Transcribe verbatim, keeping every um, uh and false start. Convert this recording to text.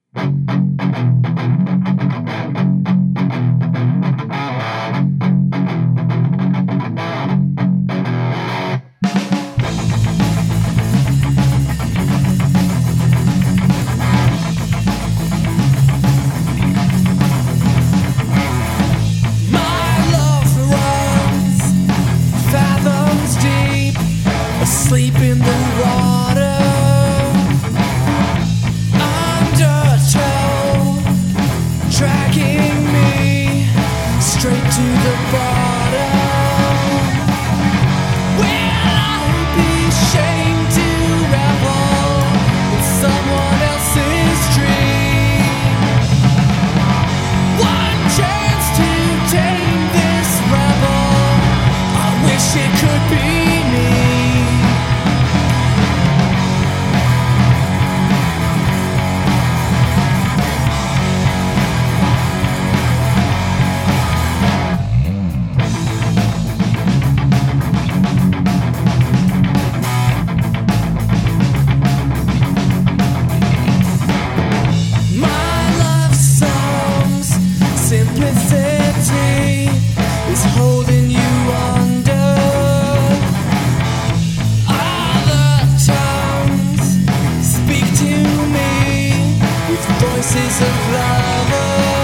Asleep in the water, undertow, dragging me straight to the bottom. Will I be ashamed to revel in someone else's dream? One chance to tame this rebel. I wish it could be me. Simplicity is holding you under. Other tongues speak to me with voices of love.